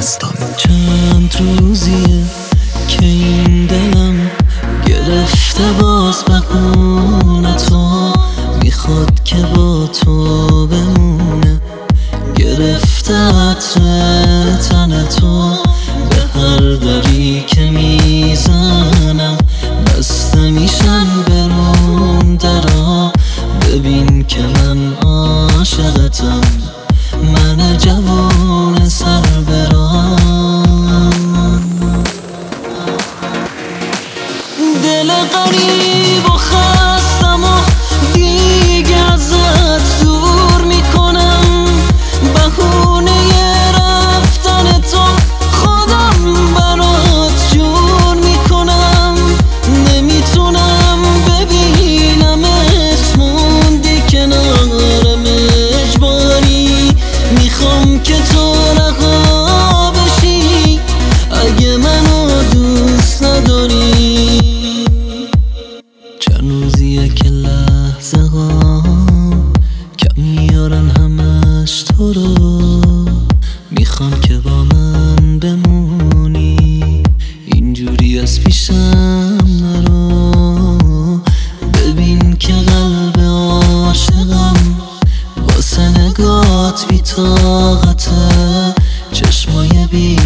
مستان. چند روزیه که این دلم گرفته باز بهونه تو، میخواد که با تو بمونه، گرفته عطر تن تو، به هر دری که میزنم بسته میشن برون درا. ببین که من عاشقتم، من جوون سر برام. دل غریب و خستم و دیگه ازت دور میکنم، بهونه رفتن تو خودم برات جور میکنم. نمیتونم ببینمت موندی کنارم اجباری، میخوام که تو رها بشی اگه منو دوست نداری. چند روزیه که لحظه ها کم میارن همش تو رو، میخوام که با من بمونی، اینجوری از پیشم نرو. ببین که قلب عاشقم واسه نگات بی طاقته، چشمای بی